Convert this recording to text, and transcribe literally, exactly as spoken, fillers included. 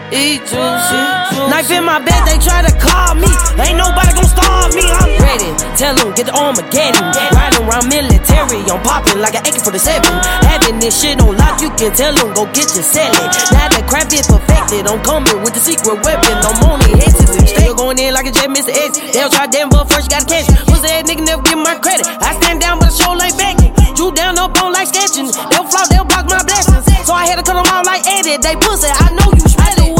Eat juicy. Knife in my bed, they try to call me. Ain't nobody gon' starve me. I'm ready. Tell them, get the Armageddon. Riding around military, I'm popping like an A K forty-seven. Having this shit on lock, you can tell them, go get your salad. Now the craft is perfected, I'm coming with the secret weapon. I'm on the X's and still going in like a jet, Mister X. They'll try them, but first you gotta catch it. Pussy ass nigga never give my credit. I stand down, but the show like begging. Drew down up on like sketching. They'll flop, they'll block my blessings. So I had to cut them out like Eddie. They pussy, I know you